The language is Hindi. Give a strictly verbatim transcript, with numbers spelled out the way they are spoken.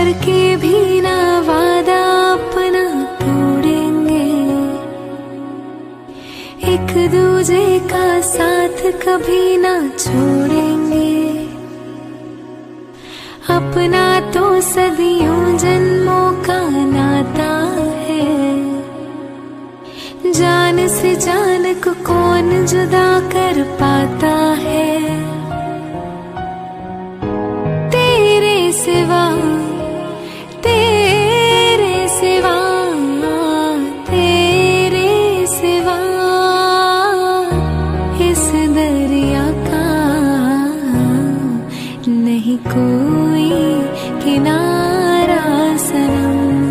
करके भी ना वादा अपना तोड़ेंगे, एक दूजे का साथ कभी ना छोड़ेंगे। अपना तो सदियों जन्मों का नाता है, जान से जान को कौन जुदा कर पाता है।